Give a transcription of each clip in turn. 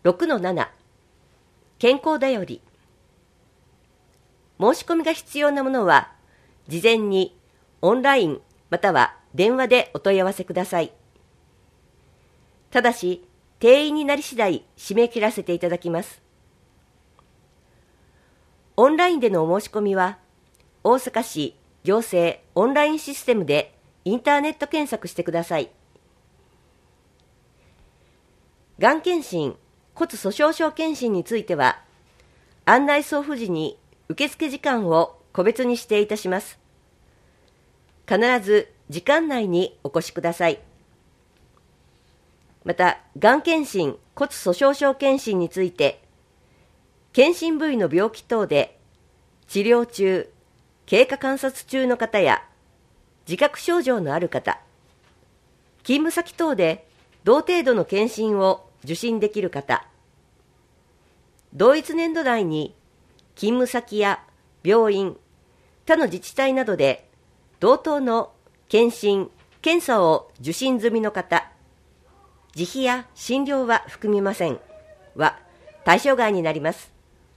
6-7 健康だより。申し込みが必要なものは、事前にオンラインまたは電話でお問い合わせください。ただし、定員になり次第締め切らせていただきます。オンラインでのお申し込みは、大阪市行政オンラインシステムでインターネット検索してください。がん検診、骨粗しょう症検診については、案内送付時に受付時間を個別に指定いたします。必ず時間内にお越しください。また、がん検診、骨粗しょう症検診について、検診部位の病気等で治療中、経過観察中の方や、自覚症状のある方、勤務先等で同程度の検診を受診できる方、同一年度内に勤務先や病院、他の自治体などで同等の検診・検査を受診済みの方、自費や診療は含みませんは対象外になります。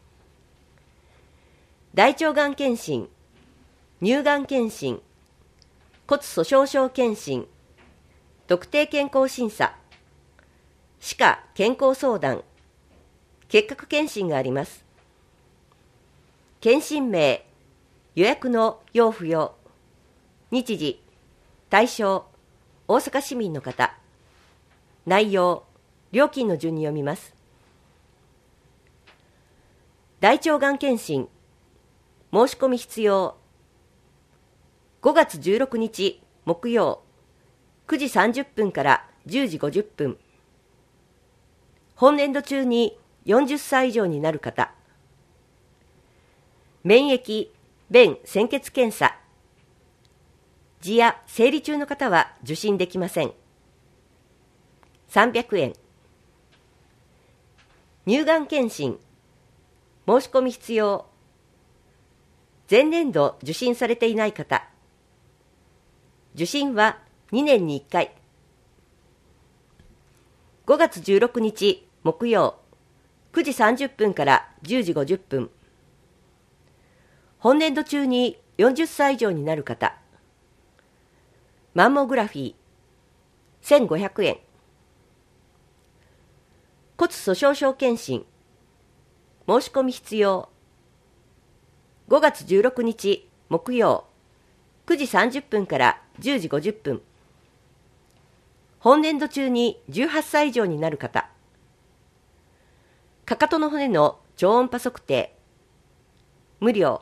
大腸がん検診、乳がん検診、骨粗しょう症検診、特定健康審査、歯科健康相談、結核検診があります。検診名、予約の要不要、日時、対象、大阪市民の方、内容、料金の順に読みます。大腸がん検診、申し込み必要。5月16日木曜9時30分から10時50分。本年度中に40歳以上になる方。免疫、便潜血検査。痔や生理中の方は受診できません。300円。乳がん検診。申し込み必要。前年度受診されていない方。受診は2年に1回。5月16日木曜9時30分から10時50分。本年度中に40歳以上になる方。マンモグラフィー1500円。骨粗しょう症検診。申し込み必要。5月16日木曜9時30分から10時50分。本年度中に18歳以上になる方。かかとの骨の超音波測定。無料。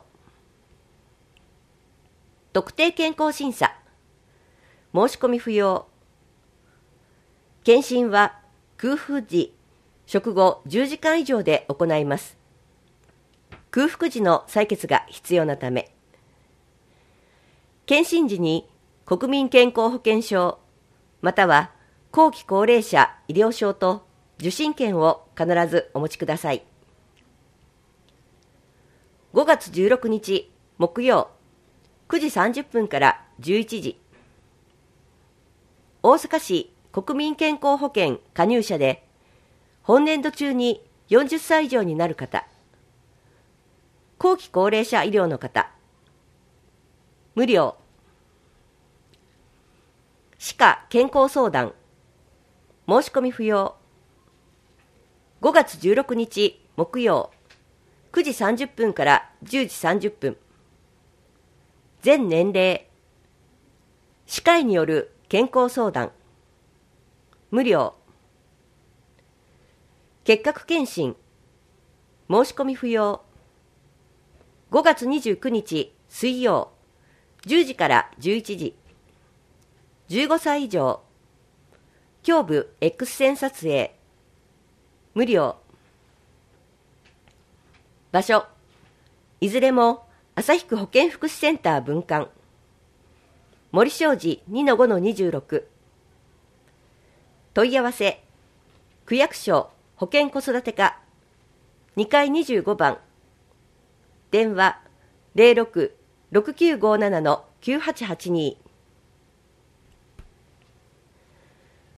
特定健康審査。申し込み不要。検診は空腹時、食後10時間以上で行います。空腹時の採血が必要なため。検診時に国民健康保険証、または後期高齢者医療証と受診券を必ずお持ちください。5月16日木曜9時30分から11時。大阪市国民健康保険加入者で本年度中に40歳以上になる方。後期高齢者医療の方。無料。歯科健康相談。申し込み不要。5月16日木曜9時30分から10時30分。全年齢。歯科医による健康相談。無料。結核検診。申し込み不要。5月29日水曜10時から11時。15歳以上。胸部 X 線撮影。無料。場所。いずれも旭区保健福祉センター分館。森正寺 2-5-26。問い合わせ。区役所保健子育て課2階25番。電話 06-6957-9882